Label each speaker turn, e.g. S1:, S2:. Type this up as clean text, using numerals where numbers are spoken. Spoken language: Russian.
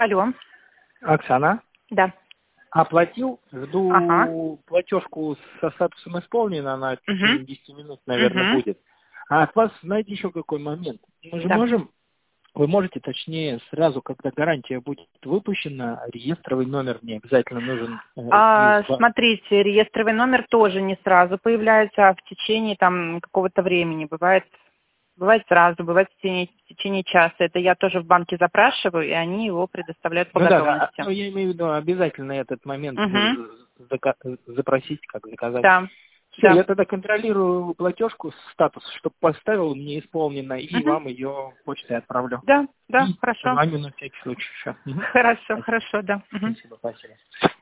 S1: Алло.
S2: Оксана,
S1: Да.
S2: оплатил, жду
S1: Ага.
S2: платежку со статусом исполнена, она в течение 10 минут, наверное,
S1: Угу.
S2: будет. А от вас, знаете, еще какой момент? Мы же
S1: Да.
S2: можем, вы можете, точнее, сразу, когда гарантия будет выпущена, реестровый номер мне обязательно нужен.
S1: Смотрите, реестровый номер тоже не сразу появляется, а в течение там какого-то времени. Бывает сразу, бывает в течение часа. Это я тоже в банке запрашиваю, и они его предоставляют по
S2: Ну да,
S1: готовности.
S2: но я имею в виду обязательно этот момент
S1: Угу.
S2: запросить, как заказать.
S1: Да.
S2: Все,
S1: Да.
S2: я тогда контролирую платежку, статус, чтобы поставил мне исполнено, и
S1: Угу.
S2: вам ее почтой отправлю.
S1: Да, да,
S2: И
S1: хорошо.
S2: позвоню на всякий случай еще. Мгм.
S1: Хорошо,
S2: Спасибо.
S1: хорошо, да. Мгм.
S2: Спасибо.